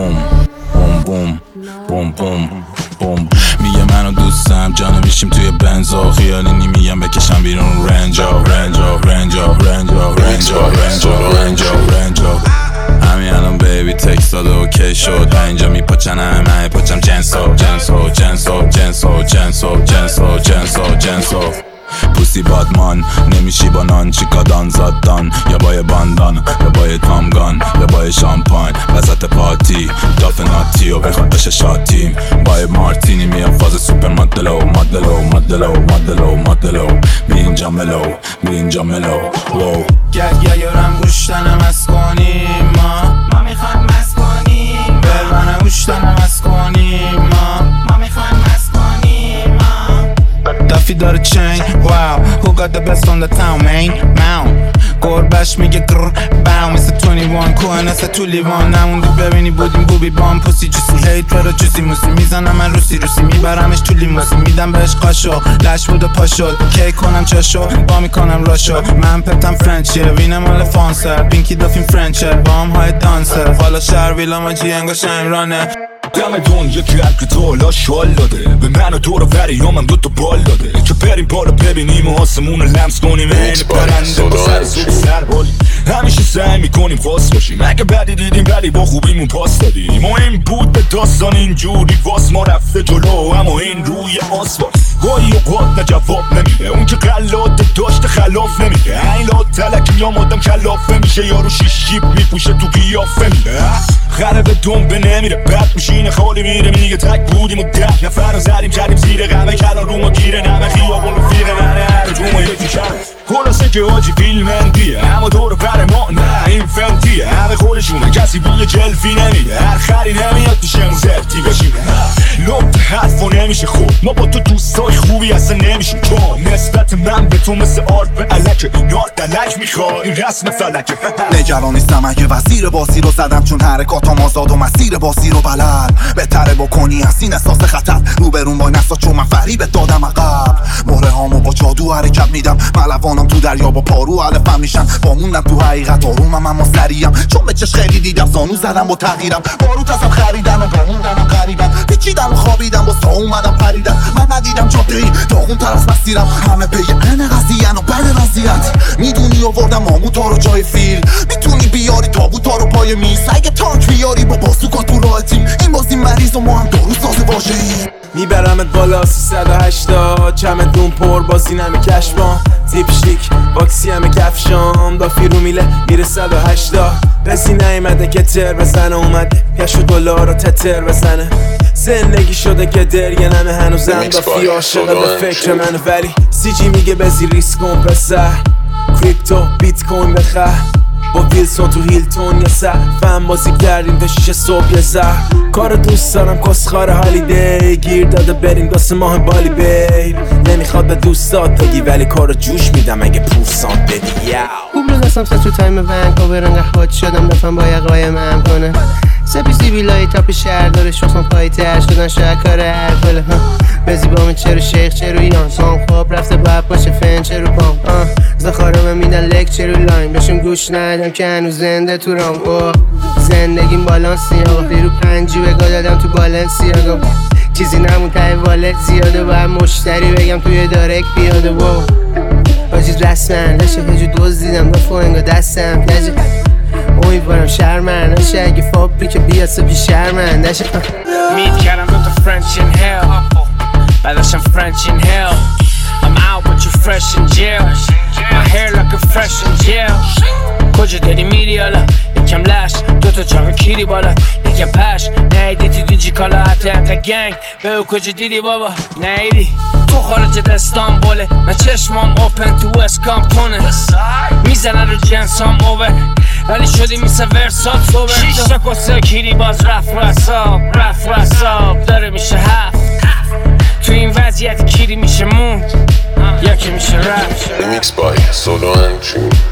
بوم بوم بوم بوم بوم بوم. میگه منو دوستم جانو میشیم توی بنزا، خیالی نمیگم بکشم بیرون رنجا رنجا رنجا رنجا رنجا رنجا رنجا رنجا. همین الان بیبی تکست داده اوکی شد، اینجا میپاچن همه پاچم جنسو جنسو جنسو جنسو جنسو جنسو جنسو جنسو. پوسی بادمان نمیشی با نان، چیکادان زادان یا بای باندان یا بای تامگان یا بای شامپاین وسط پارتی داف ناتی و بخواد بشه شاتیم بای مارتینی. میام فاز سوپر مدلو مدلو مدلو مدلو مدلو. بی اینجا ملو بی اینجا ملو وو. گرگه یارم گوشتنم از کنیم ما میخوایم مست کنیم. برمانه گوشتنم از کنیم ما میخوایم مست کنیم. دافی داره چین واو. Who got the best on the town main mount. گربش میگه گر باو مثل 21 کوه نسه تو لیوان. نموندی ببینی بودیم بوبی بام پوسی جوسی هیت پرا جوسی موسی. میزنم من روسی میبرمش تو لیموسی. میدم بهش قاشو لش بود و پا شد کی کنم چاشو با میکنم راشو. من پتم فرنچیه وینه مال فانسر بینکی دافیم فرنچر بام های دانسر. حالا شهر ویلا ما جینگا شمرانه. دم دنیا که هر که تالا شال داده به من و دور و وریامم دوتا بال داده که بریم بالا ببینیم و آسمون رو لمس کنیم. این پرنده با سر صبح سر بالی همیشه سعی میکنیم خاص باشیم. اگه بدی دیدیم ولی با خوبیمون پاس دادیم. مهم بود به داستان اینجوری واس ما رفته جلو اما این روی آسفالت گاهی اوقات نه جواب نمیده. اون که غلات داشته خلاف نمیده. این لا تلکی یا مادم کلافه میشه یارو شیشیب میپوشه تو قیافه میده. خره به دنبه نمیره بد میشینه خالی میره میگه تک بودیم و 10 نفر رو زدیم کردیم زیر غمه کلان رو ما گیره نمه خیابون رفیقه منه هر جو ما یکی شد. خلاصه که حاجی فیلم اندیه اما دور بر ما نه این فنتیه. همه خودشونه کسی بوی جلفی نمیده. هر خری نمیاد پیشه اون زرتی بشینه. لب حرفا نمیشه خود ما با تو دوستای خوبی اصلا نمیشیم چون نسبت من به تو مثل آرد به علکه. نار دلک میخواد این رسم فلکه. نگران نیستم اگه وزیر باسی رو زدم چون حرکاتم آزاد و مسیر باسی رو بلد. بهتره بکنی از این احساس خطر روبرون با نسا چون من فریبت دادم عقب. مهره هامو با جادو حرکت میدم. ملوانم تو دریا با پارو علفم میشن. باموندم تو حقیقت آرومم اما سریم چون به چش خیلی دیدم زانو زدم با تغییرم. باروت ازم خریدن و باموندم و قریبم پیچیدم و خوابیدم با سا اومدم پریدم. من ندیدم جاده‌ای داغون تر از مسیرم. همه پی این قضیه و بد وضعیت میدونی آوردم ماموتا رو جای فیل. میتونی بیاری تابوتا رو پای میز. اگه تانک بیاری با باسوکا تو راه تیم. این بازی مریض و ما هم دارو ساز واژه‌ای. میبرمت بالا 380 چمدون پر بازی نمی کشبان. زیپ شیک باکسی همه کفشام دافی رو میله میره 180. رسی نیمده که تر بزنه اومده کش و دلار رو تتر بزنه. زندگی شده که درگه نمه هنوزم دافی عاشقه به فکر منه. ولی سی جی میگه بزی ریسک کن پسر. کریپتو بیت کوین بخر با ویلسون تو هیلتون یا سر. فهم بازی کردیم تا 6 صبح یه زهر. کار دوست دارم کسخار هالیدی. گیر داده بریم داست ماه بالی بیر. نمیخواد به دوستات بگی ولی کارو جوش میدم اگه پورسان بدی. خوب رو دستم سه تو تایم ونکوور انگه حاد شدم دفعه با یقایم هم کنه. سپیسی بیلایی تاپ شهر داره شخصم پایی تر شدن شاید کار هر کله. بزی با من چرو شیخ چرو یان سام خواب رفته باید باشه فن چرو پام. زخارم میدن لک چرو لاین بشم گوش ندم که هنوز زنده تو رام. زندگیم بالانسی آقا بیرو پنجی بگاه دادم تو بالانسی آقا. چیزی نمون تای والت زیاده باید مشتری بگم توی دارک بیاده. باجی رسمن داشته هجو دوز دیدم دفعه انگا دستم کجه. امیدوارم شرمندشه اگه فابریک بیاسه بی شرمندشه. میت کردم دوتا فرنچ این هل بعدشم فرنچ این هل. I'm out but you fresh in jail. My hair looking fresh in jail. کجا داری میری حالا یکم لش دوتا چاق کیری بالا یکم پش. نیدی تو دیجی کالا حتی انقه گنگ بهو کجا دیدی بابا نیدی. تو خارج استانبوله من چشمام اوپن تو اسکام تونه. میزنه رو جنسام اوور ولی شدی میسه ورسات صبر. 6 تا کسه کیری باز رفت رساب داره میشه 7. تو این وضعیت کیری میشه موند یا که میشه رفت. Mixed by Solo and June.